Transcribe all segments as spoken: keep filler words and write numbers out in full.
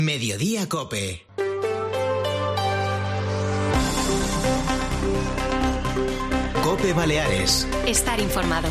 Mediodía Cope. Cope Baleares. Estar informado.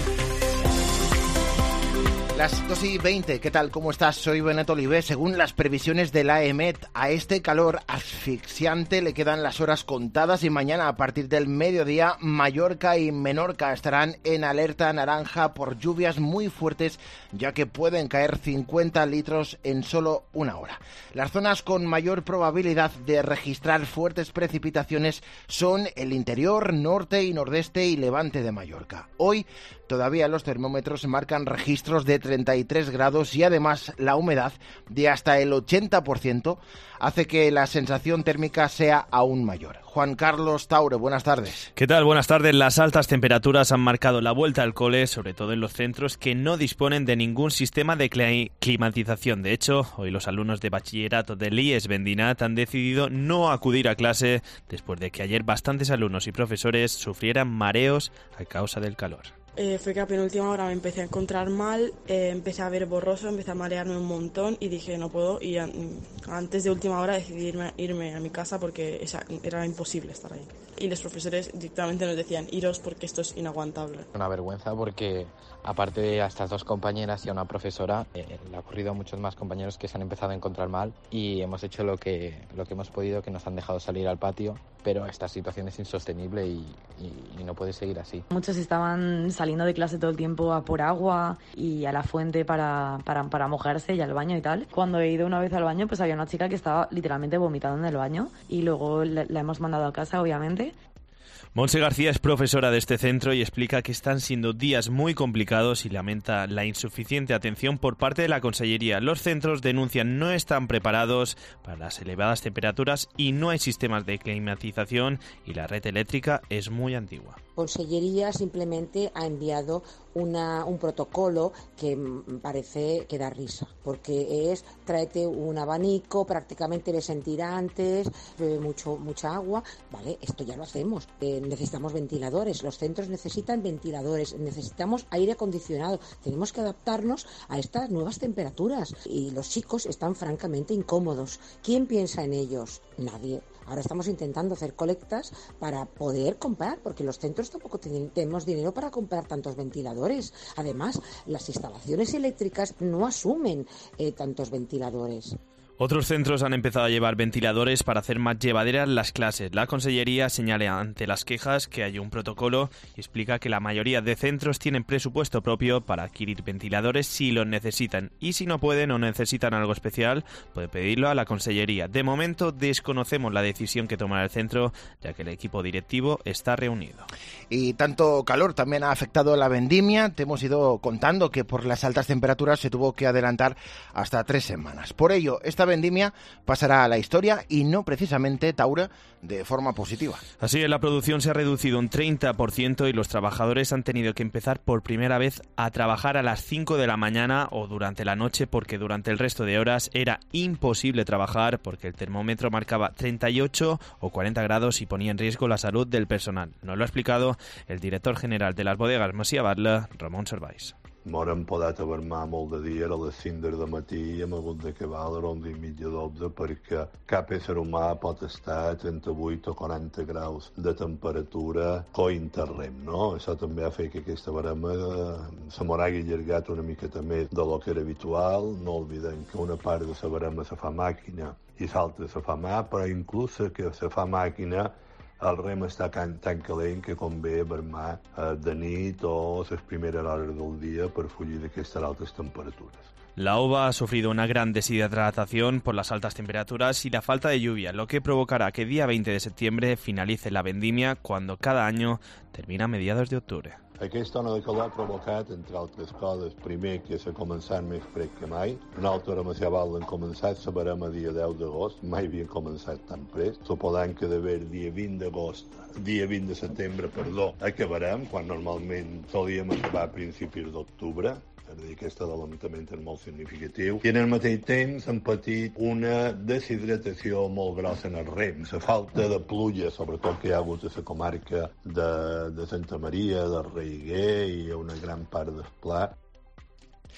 Las dos y veinte, ¿qué tal? ¿Cómo estás? Soy Benet Olivé. Según las previsiones de la EMET, a este calor asfixiante le quedan las horas contadas y mañana a partir del mediodía Mallorca y Menorca estarán en alerta naranja por lluvias muy fuertes, ya que pueden caer cincuenta litros en solo una hora. Las zonas con mayor probabilidad de registrar fuertes precipitaciones son el interior, norte y nordeste y levante de Mallorca. Hoy todavía los termómetros marcan registros de treinta y tres grados y además la humedad de hasta el ochenta por ciento hace que la sensación térmica sea aún mayor. Juan Carlos Taure, buenas tardes. ¿Qué tal? Buenas tardes. Las altas temperaturas han marcado la vuelta al cole, sobre todo en los centros que no disponen de ningún sistema de cli- climatización. De hecho, hoy los alumnos de bachillerato del I E S Vendinat han decidido no acudir a clase después de que ayer bastantes alumnos y profesores sufrieran mareos a causa del calor. Eh, fue que a penúltima hora me empecé a encontrar mal, eh, empecé a ver borroso, empecé a marearme un montón y dije no puedo, y a, antes de última hora decidí irme, irme a mi casa porque esa, era imposible estar ahí. Y los profesores directamente nos decían iros porque esto es inaguantable. Una vergüenza porque aparte de a estas dos compañeras y a una profesora, eh, le ha ocurrido a muchos más compañeros que se han empezado a encontrar mal y hemos hecho lo que, lo que hemos podido, que nos han dejado salir al patio, pero esta situación es insostenible y, y, y no puede seguir así. Muchos estaban saliendo de clase todo el tiempo a por agua y a la fuente para, para, para mojarse y al baño y tal. Cuando he ido una vez al baño, pues había una chica que estaba literalmente vomitando en el baño y luego la, la hemos mandado a casa, obviamente. Monse García es profesora de este centro y explica que están siendo días muy complicados y lamenta la insuficiente atención por parte de la Consellería. Los centros denuncian no están preparados para las elevadas temperaturas y no hay sistemas de climatización y la red eléctrica es muy antigua. Consellería simplemente ha enviado una, un protocolo que parece que da risa, porque es tráete un abanico, prácticamente le sentirá antes, bebe mucho, mucha agua, vale, esto ya lo hacemos. Eh, necesitamos ventiladores, los centros necesitan ventiladores, necesitamos aire acondicionado, tenemos que adaptarnos a estas nuevas temperaturas y los chicos están francamente incómodos. ¿Quién piensa en ellos? Nadie. Ahora estamos intentando hacer colectas para poder comprar, porque los centros tampoco tenemos dinero para comprar tantos ventiladores. Además, las instalaciones eléctricas no asumen eh, tantos ventiladores. Otros centros han empezado a llevar ventiladores para hacer más llevaderas las clases. La Consellería señala ante las quejas que hay un protocolo y explica que la mayoría de centros tienen presupuesto propio para adquirir ventiladores si los necesitan. Y si no pueden o necesitan algo especial, pueden pedirlo a la Consellería. De momento desconocemos la decisión que tomará el centro, ya que el equipo directivo está reunido. Y tanto calor también ha afectado a la vendimia. Te hemos ido contando que por las altas temperaturas se tuvo que adelantar hasta tres semanas. Por ello, esta vendimia pasará a la historia y no precisamente, Taure, de forma positiva. Así es, la producción se ha reducido un treinta por ciento y los trabajadores han tenido que empezar por primera vez a trabajar a las cinco de la mañana o durante la noche porque durante el resto de horas era imposible trabajar porque el termómetro marcaba treinta y ocho o cuarenta grados y ponía en riesgo la salud del personal. Nos lo ha explicado el director general de las bodegas Masia Batlle, Ramon Servais. M'haurem podat avermar molt de dia, a les cinc del matí i hem hagut d'acabar a les onze i mitja, dotze, perquè cap ésser humà pot estar a trenta-vuit o quaranta graus de temperatura cointerrem, no? Això també ha fet que aquesta barema eh, se m'hagi allargat una miqueta més de lo que era habitual. No oblidem que una part de la barema se fa màquina i l'altra se fa mà, però inclús que se fa màquina el rem està tan, tan calent que convé vermar eh, de nit o les primeres hores del dia per fugir d'aquestes altes temperatures. La ova ha sufrido una gran deshidratación por las altas temperaturas y la falta de lluvia, lo que provocará que día veinte de septiembre finalice la vendimia cuando cada año termina a mediados de octubre. Aquesta ona de calor ha provocat, entre altres coses, primer que s'ha començat més fred que mai. Nosaltres a Masia Batlle hem començat la barema dia deu d'agost, mai havien començat tan prest. Suposant que d'haver dia vint d'agost, dia vint de setembre, perdó, acabarem, quan normalment solíem acabar a principis d'octubre. És a dir, aquest adelantament és molt significatiu. I en el mateix temps hem patit una deshidratació molt grossa en el rem. La falta de pluja, sobretot que hi ha hagut a la comarca de, de Santa Maria, del Reiguer i una gran part del Pla.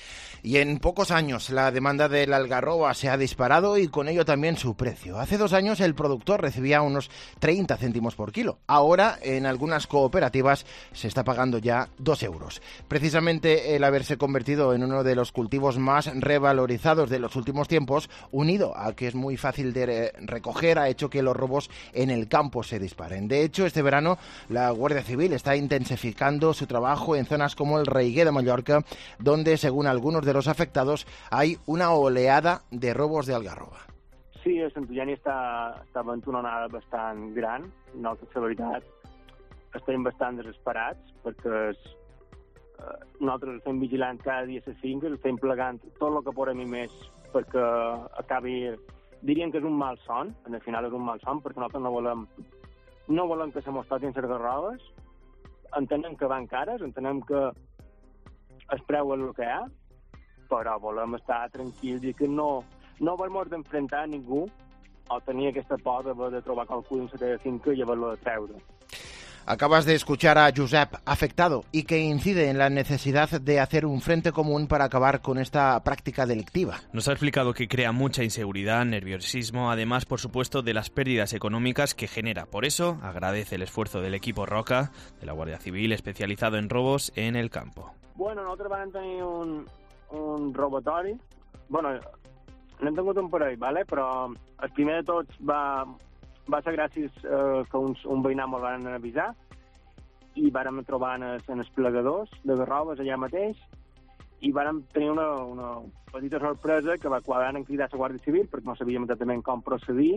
Y en pocos años la demanda del algarroba se ha disparado y con ello también su precio. Hace dos años el productor recibía unos treinta céntimos por kilo. Ahora en algunas cooperativas se está pagando ya dos euros. Precisamente el haberse convertido en uno de los cultivos más revalorizados de los últimos tiempos, unido a que es muy fácil de recoger, ha hecho que los robos en el campo se disparen. De hecho, este verano la Guardia Civil está intensificando su trabajo en zonas como el Reguer de Mallorca, donde, según algunos de los afectados, hay una oleada de robos de algarroba. Sí, el Sant Eugeni està, està havent una onada bastant gran. Nosaltres, la veritat, estem bastant desesperats perquè és, eh, nosaltres estem vigilant cada dia a les finques, estem plegant tot el que podem i més perquè acabi... Diríem que és un mal son, en el final és un mal son, perquè nosaltres no volem, no volem que se mos toquin les garrobes. Entenem que van cares, entenem que es preu el que hi ha, però volem estar tranquils i que no, no volem d'enfrontar a ningú o tenir aquesta por de, de trobar qualcú dins la finca i haver-lo de treure. Acabas de escuchar a Josep, afectado, y que incide en la necesidad de hacer un frente común para acabar con esta práctica delictiva. Nos ha explicado que crea mucha inseguridad, nerviosismo, además, por supuesto, de las pérdidas económicas que genera. Por eso, agradece el esfuerzo del equipo Roca, de la Guardia Civil, especializado en robos en el campo. Bueno, nosaltres vam tenir un, un robatori. Bueno, n'hem tingut un parell, ¿vale? Però el primer de tots va... va ser gràcies eh, que uns, un veïnat me'l van avisar i vàrem trobar en els, en els plegadors de garrobes allà mateix i vàrem tenir una, una petita sorpresa que va quan van cridar la Guàrdia Civil perquè no sabíem exactament com procedir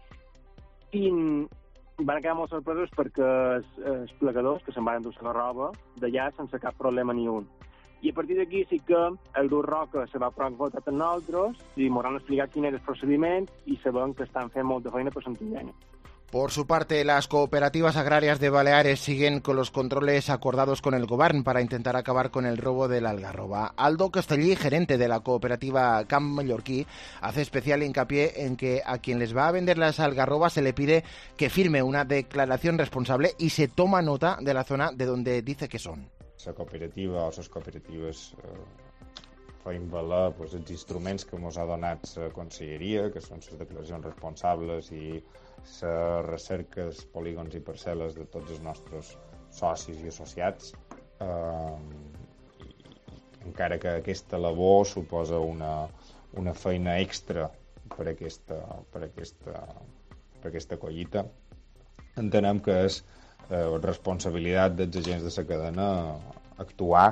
i van quedar molt sorpresos perquè els, els plegadors que se'n van endur la garroba d'allà sense cap problema ni un. I a partir d'aquí sí que el dur Roca se va posar en contacte amb nosaltres i ens han explicat quin era el procediment i sabem que estan fent molta feina per Sant Eugeni. Por su parte, las cooperativas agrarias de Baleares siguen con los controles acordados con el Govern para intentar acabar con el robo del algarroba. Aldo Castellí, gerente de la cooperativa Camp Mallorquí, hace especial hincapié en que a quien les va a vender las algarrobas se le pide que firme una declaración responsable y se toma nota de la zona de donde dice que son. La cooperativa o les cooperatives eh, feim valer pues, els instruments que ens ha donat la Conselleria, que són les declaracions responsables i les recerques, polígons i parcel·les de tots els nostres socis i associats. Eh, i, encara que aquesta labor suposa una, una feina extra per aquesta, per aquesta, per aquesta collita, entenem que és eh, responsabilitat dels agents de la cadena actuar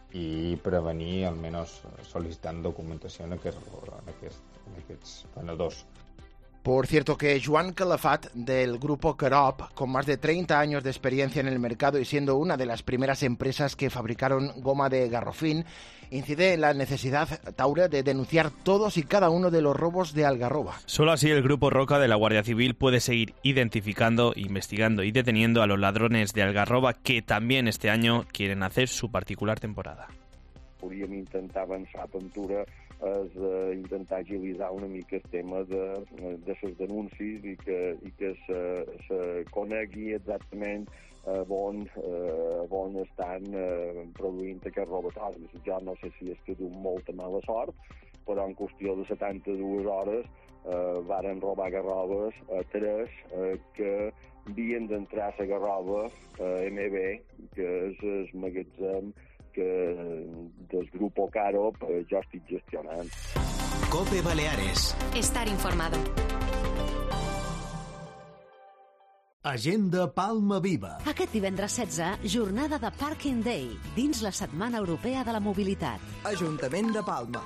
i prevenir, almenys sol·licitant documentació en, aquest, en, aquest, en aquests venedors. Por cierto que Joan Calafat, del grupo Querop, con más de treinta años de experiencia en el mercado y siendo una de las primeras empresas que fabricaron goma de garrofín, incide en la necesidad, Taure, de denunciar todos y cada uno de los robos de algarroba. Solo así el grupo Roca de la Guardia Civil puede seguir identificando, investigando y deteniendo a los ladrones de algarroba que también este año quieren hacer su particular temporada. Podríem intentar avançar a pintura és eh, intentar agilitzar una mica el tema de, de les denúncies i que, i que se, se conegui exactament eh, on, eh, on estan eh, produint aquests robatoris. Jo no sé si és que tinc molta mala sort, però en qüestió de setanta-dues hores eh, varen robar garrobes a tres eh, que havien d'entrar a la garroba eh, M B, que és el magatzem que del grupo Caro eh, jo estic gestionant. COPE Baleares. Estar informado. Agenda Palma Viva. Aquest divendres setze, jornada de Parking Day, dins la Setmana Europea de la Mobilitat. Ajuntament de Palma.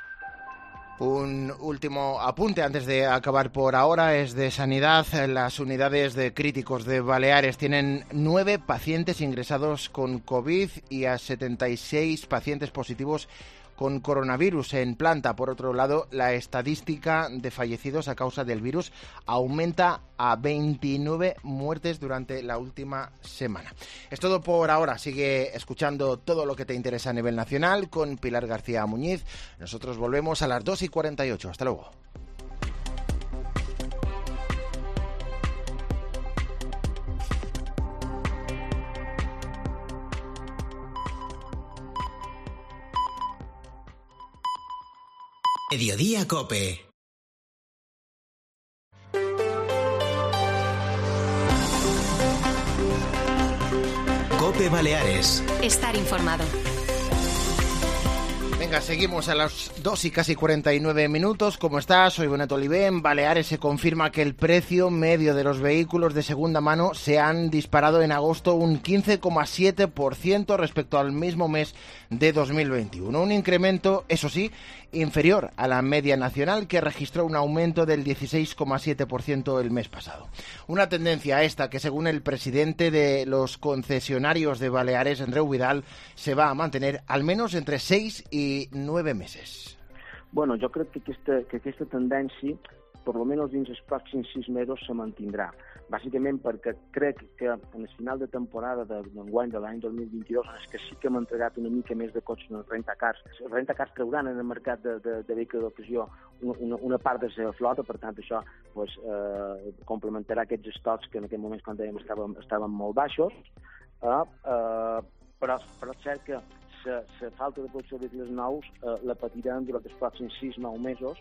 Un último apunte antes de acabar por ahora es de sanidad. Las unidades de críticos de Baleares tienen nueve pacientes ingresados con COVID y a setenta y seis pacientes positivos con coronavirus en planta. Por otro lado, la estadística de fallecidos a causa del virus aumenta a veintinueve muertes durante la última semana. Es todo por ahora. Sigue escuchando todo lo que te interesa a nivel nacional con Pilar García Muñiz. Nosotros volvemos a las dos y cuarenta y ocho. Hasta luego. Mediodía Cope. Cope Baleares. Estar informado. Venga, seguimos a las dos y casi cuarenta y nueve minutos. ¿Cómo estás? Soy Benet Olivé. En Baleares se confirma que el precio medio de los vehículos de segunda mano se han disparado en agosto un quince coma siete por ciento respecto al mismo mes de dos mil veintiuno. Un incremento, eso sí, inferior a la media nacional, que registró un aumento del dieciséis coma siete por ciento el mes pasado. Una tendencia esta que, según el presidente de los concesionarios de Baleares, Andreu Vidal, se va a mantener al menos entre seis y nueve meses. Bueno, jo crec que aquesta, que aquesta tendència, per almenys dins els pròxims sis mesos, se mantindrà. Bàsicament perquè crec que en el final de temporada d'enguany de l'any dos mil vint-i-dos, en què sí que hem entregat una mica més de cotxes en els rentacars, els rentacars trauran en el mercat de, de, de vehicles d'ocasió una, una part de la flota, per tant això pues, eh, complementarà aquests estocs que en aquest moment, com dèiem, estaven, estaven molt baixos, eh, eh, però, però és cert que la falta de producció de vehicles nous eh, la patirem durant els pròxims sis o nou mesos.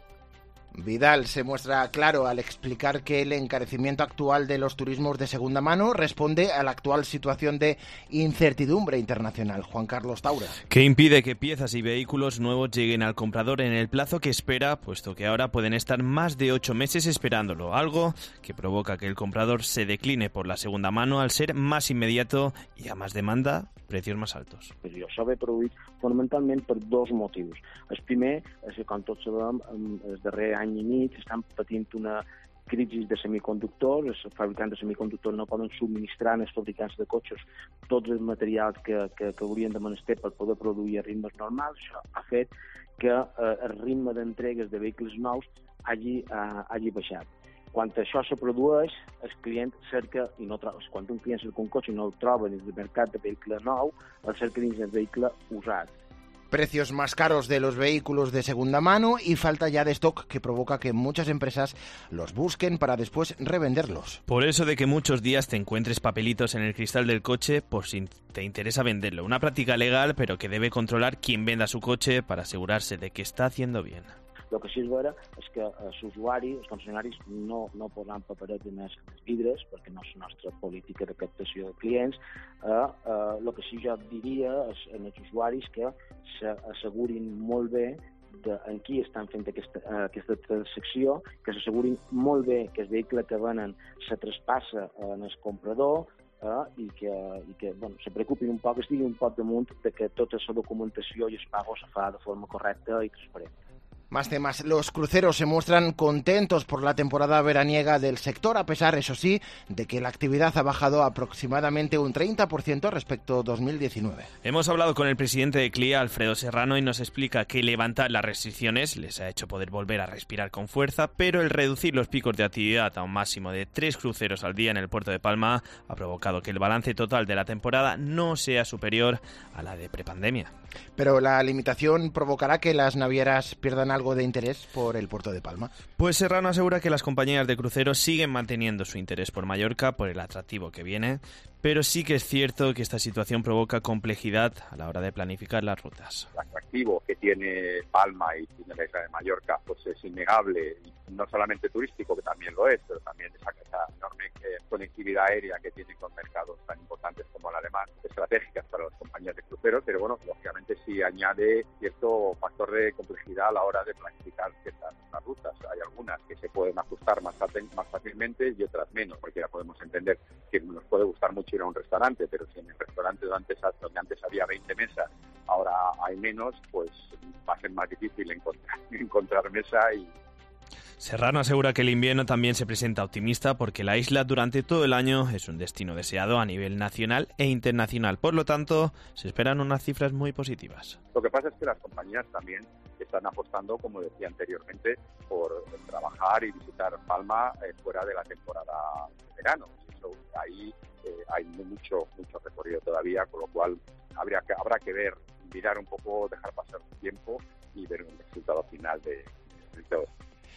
Vidal se muestra claro al explicar que el encarecimiento actual de los turismos de segunda mano responde a la actual situación de incertidumbre internacional. Juan Carlos Taura. Que impide que piezas y vehículos nuevos lleguen al comprador en el plazo que espera, puesto que ahora pueden estar más de ocho meses esperándolo, algo que provoca que el comprador se decline por la segunda mano al ser más inmediato y a más demanda, precios más altos. Això ve produït fonamentalment per dos motius. El primer és que, com tots sabem, el darrer any i mig estan patint una crisi de semiconductors, els fabricants de semiconductors no poden subministrar als fabricants de cotxes tots els materials que, que, que haurien de menester per poder produir a ritmes normals. Això ha fet que eh, el ritme d'entregues de vehicles nous hagi, eh, hagi baixat. Quan això se produeix, el client cerca, i no troba, quan un client cerca un cotxe i no el troba dins del mercat de vehicle nou, el cerca dins del vehicle usat. Precios más caros de los vehículos de segunda mano y falta ya de stock que provoca que muchas empresas los busquen para después revenderlos. Por eso de que muchos días te encuentres papelitos en el cristal del coche por si te interesa venderlo. Una práctica legal, pero que debe controlar quien venda su coche para asegurarse de que está haciendo bien. El que sí és vera és que els usuaris, els concessionaris, no, no posaran paperet en els vidres, perquè no és la nostra política de captació de clients. Eh, eh, el que sí jo diria és en els usuaris que s'assegurin molt bé de en qui estan fent aquesta, eh, aquesta transacció, que s'assegurin molt bé que el vehicle que venen se traspassa en el comprador, eh, i que, i que bueno, se preocupin un poc, estigui un poc damunt de que tota la documentació i el pago se fa de forma correcta i transparent. Más temas. Los cruceros se muestran contentos por la temporada veraniega del sector, a pesar, eso sí, de que la actividad ha bajado aproximadamente un treinta por ciento respecto a dos mil diecinueve. Hemos hablado con el presidente de C L I A, Alfredo Serrano, y nos explica que levantar las restricciones les ha hecho poder volver a respirar con fuerza, pero el reducir los picos de actividad a un máximo de tres cruceros al día en el puerto de Palma ha provocado que el balance total de la temporada no sea superior a la de prepandemia. Pero la limitación provocará que las navieras pierdan algo de interés por el puerto de Palma. Pues Serrano asegura que las compañías de cruceros siguen manteniendo su interés por Mallorca, por el atractivo que viene, pero sí que es cierto que esta situación provoca complejidad a la hora de planificar las rutas. El atractivo que tiene Palma y tiene la isla de Mallorca pues es innegable, no solamente turístico, que también lo es, pero también esa, esa enorme eh, conectividad aérea que tiene con mercados tan importantes como el alemán, estratégicas para las compañías de cruceros, pero bueno, lógicamente sí añade cierto factor de complejidad a la hora de planificar ciertas rutas. Hay algunas que se pueden ajustar más, más fácilmente y otras menos, porque ya podemos entender que nos puede gustar mucho ir a un restaurante, pero si en el restaurante donde antes, donde antes había veinte mesas, ahora hay menos, pues va a ser más difícil encontrar, encontrar mesa y... Serrano asegura que el invierno también se presenta optimista porque la isla durante todo el año es un destino deseado a nivel nacional e internacional. Por lo tanto, se esperan unas cifras muy positivas. Lo que pasa es que las compañías también están apostando, como decía anteriormente, por trabajar y visitar Palma eh, fuera de la temporada de verano. Eso, ahí eh, hay mucho mucho recorrido todavía, con lo cual habría que, habrá que ver, mirar un poco, dejar pasar el tiempo y ver un resultado final de, de todo.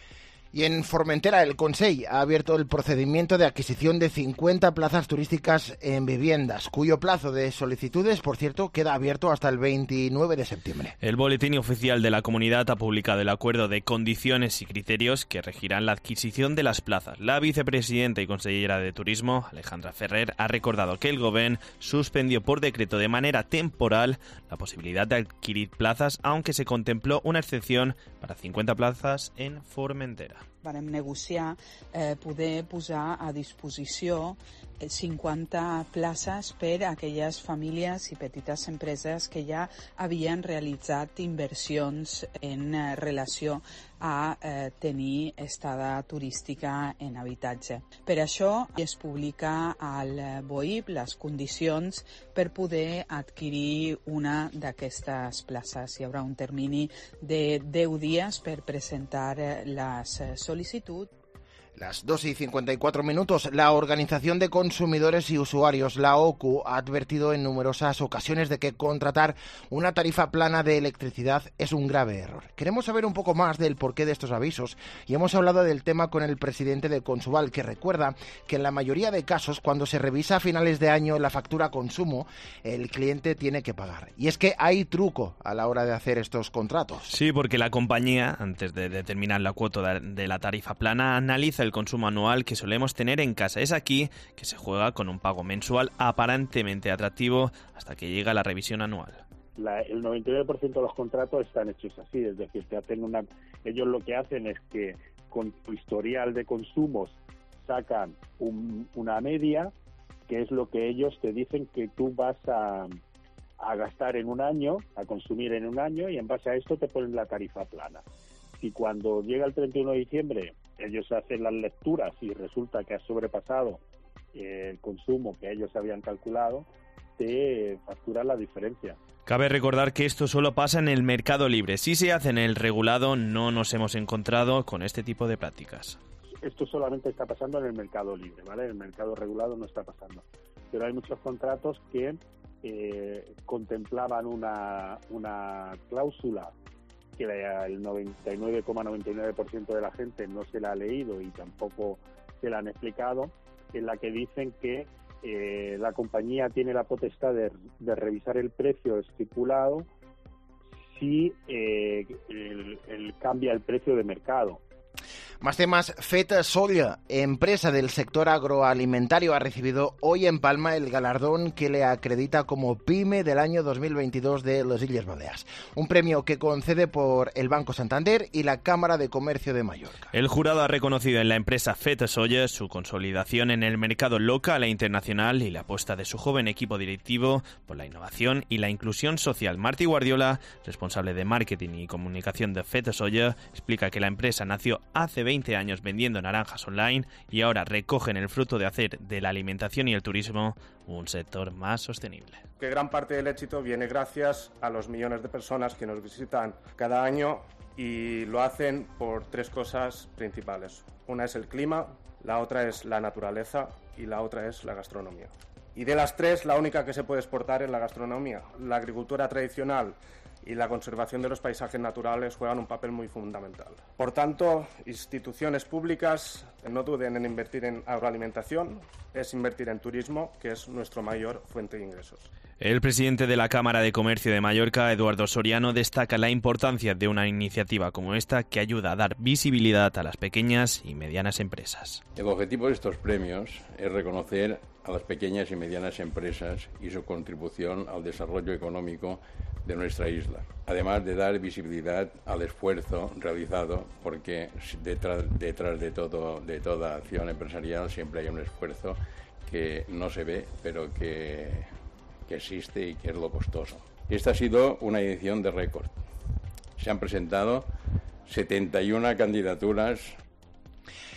Y en Formentera, el Consell ha abierto el procedimiento de adquisición de cincuenta plazas turísticas en viviendas, cuyo plazo de solicitudes, por cierto, queda abierto hasta el veintinueve de septiembre. El Boletín Oficial de la Comunidad ha publicado el acuerdo de condiciones y criterios que regirán la adquisición de las plazas. La vicepresidenta y consellera de Turismo, Alejandra Ferrer, ha recordado que el Govern suspendió por decreto de manera temporal la posibilidad de adquirir plazas, aunque se contempló una excepción para cincuenta plazas en Formentera. Vam negociar eh, poder posar a disposició cinquanta places per a aquelles famílies i petites empreses que ja havien realitzat inversions en eh, relació a eh, tenir estada turística en habitatge. Per això es publica al B O I P les condicions per poder adquirir una d'aquestes places. Hi haurà un termini de deu dies per presentar les sol·licituds. Las dos y cincuenta y cuatro minutos, la Organización de Consumidores y Usuarios, la O C U, ha advertido en numerosas ocasiones de que contratar una tarifa plana de electricidad es un grave error. Queremos saber un poco más del porqué de estos avisos y hemos hablado del tema con el presidente de Consuval, que recuerda que en la mayoría de casos, cuando se revisa a finales de año la factura a consumo, el cliente tiene que pagar. Y es que hay truco a la hora de hacer estos contratos. Sí, porque la compañía, antes de determinar la cuota de la tarifa plana, analiza el consumo anual que solemos tener en casa. Es aquí que se juega con un pago mensual aparentemente atractivo hasta que llega la revisión anual. La, el noventa y nueve por ciento de los contratos están hechos así, es decir, te hacen una, ellos lo que hacen es que con tu historial de consumos sacan un, una media, que es lo que ellos te dicen que tú vas a, a gastar en un año, a consumir en un año, y en base a esto te ponen la tarifa plana. Y cuando llega el treinta y uno de diciembre, ellos hacen las lecturas y resulta que has sobrepasado eh, el consumo que ellos habían calculado, te facturan la diferencia. Cabe recordar que esto solo pasa en el mercado libre. Si se hace en el regulado, no nos hemos encontrado con este tipo de prácticas. Esto solamente está pasando en el mercado libre, ¿vale? En el mercado regulado no está pasando. Pero hay muchos contratos que eh, contemplaban una, una cláusula que el noventa y nueve coma noventa y nueve por ciento de la gente no se la ha leído y tampoco se la han explicado, en la que dicen que eh, la compañía tiene la potestad de, de revisar el precio estipulado si eh, el, el cambia el precio de mercado. Más temas. Feta Solla, empresa del sector agroalimentario, ha recibido hoy en Palma el galardón que le acredita como PYME del año dos mil veintidós de las Illes Baleares. Un premio que concede por el Banco Santander y la Cámara de Comercio de Mallorca. El jurado ha reconocido en la empresa Feta Solla su consolidación en el mercado local e internacional y la apuesta de su joven equipo directivo por la innovación y la inclusión social. Martí Guardiola, responsable de marketing y comunicación de Feta Solla, explica que la empresa nació hace veinte años vendiendo naranjas online y ahora recogen el fruto de hacer de la alimentación y el turismo un sector más sostenible. Que gran parte del éxito viene gracias a los millones de personas que nos visitan cada año y lo hacen por tres cosas principales. Una es el clima, la otra es la naturaleza y la otra es la gastronomía. Y de las tres, la única que se puede exportar es la gastronomía. La agricultura tradicional y la conservación de los paisajes naturales juegan un papel muy fundamental. Por tanto, instituciones públicas no duden en invertir en agroalimentación, es invertir en turismo, que es nuestra mayor fuente de ingresos. El presidente de la Cámara de Comercio de Mallorca, Eduardo Soriano, destaca la importancia de una iniciativa como esta que ayuda a dar visibilidad a las pequeñas y medianas empresas. El objetivo de estos premios es reconocer a las pequeñas y medianas empresas y su contribución al desarrollo económico de nuestra isla, además de dar visibilidad al esfuerzo realizado, porque detrás, detrás de, todo, de toda acción empresarial siempre hay un esfuerzo que no se ve, pero que, que existe y que es lo costoso. Esta ha sido una edición de récord. Se han presentado setenta y una candidaturas.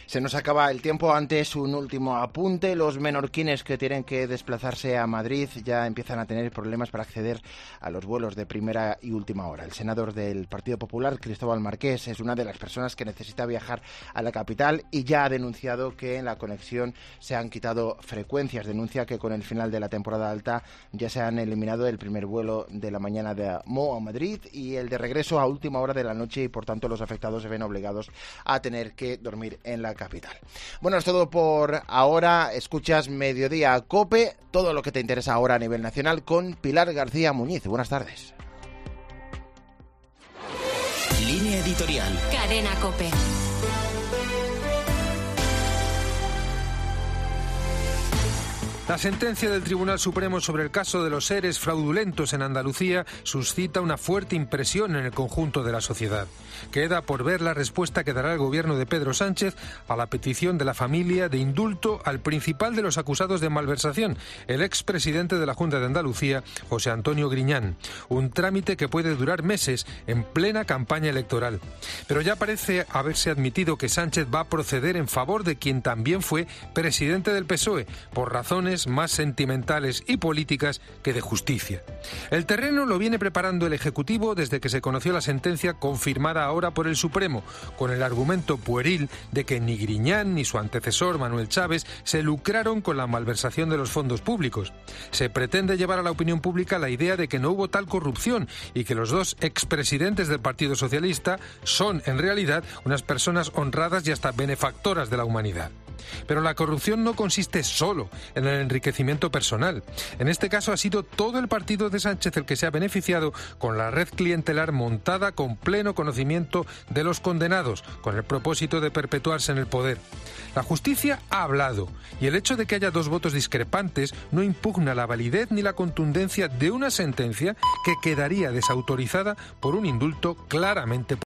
Se nos acaba el tiempo. Antes, un último apunte. Los menorquines que tienen que desplazarse a Madrid ya empiezan a tener problemas para acceder a los vuelos de primera y última hora. El senador del Partido Popular, Cristóbal Marqués, es una de las personas que necesita viajar a la capital y ya ha denunciado que en la conexión se han quitado frecuencias. Denuncia que con el final de la temporada alta ya se han eliminado el primer vuelo de la mañana de Mo a Madrid y el de regreso a última hora de la noche, y por tanto los afectados se ven obligados a tener que dormir en la capital. Bueno, es todo por ahora. Escuchas Mediodía COPE, todo lo que te interesa ahora a nivel nacional, con Pilar García Muñiz. Buenas tardes. Línea editorial. Cadena COPE. La sentencia del Tribunal Supremo sobre el caso de los seres fraudulentos en Andalucía suscita una fuerte impresión en el conjunto de la sociedad. Queda por ver la respuesta que dará el gobierno de Pedro Sánchez a la petición de la familia de indulto al principal de los acusados de malversación, el expresidente de la Junta de Andalucía, José Antonio Griñán. Un trámite que puede durar meses en plena campaña electoral. Pero ya parece haberse admitido que Sánchez va a proceder en favor de quien también fue presidente del P S O E, por razones más sentimentales y políticas que de justicia. El terreno lo viene preparando el Ejecutivo desde que se conoció la sentencia confirmada ahora por el Supremo, con el argumento pueril de que ni Griñán ni su antecesor Manuel Chávez se lucraron con la malversación de los fondos públicos. Se pretende llevar a la opinión pública la idea de que no hubo tal corrupción y que los dos expresidentes del Partido Socialista son, en realidad, unas personas honradas y hasta benefactoras de la humanidad. Pero la corrupción no consiste solo en el enriquecimiento personal. En este caso ha sido todo el partido de Sánchez el que se ha beneficiado con la red clientelar montada con pleno conocimiento de los condenados, con el propósito de perpetuarse en el poder. La justicia ha hablado, y el hecho de que haya dos votos discrepantes no impugna la validez ni la contundencia de una sentencia que quedaría desautorizada por un indulto claramente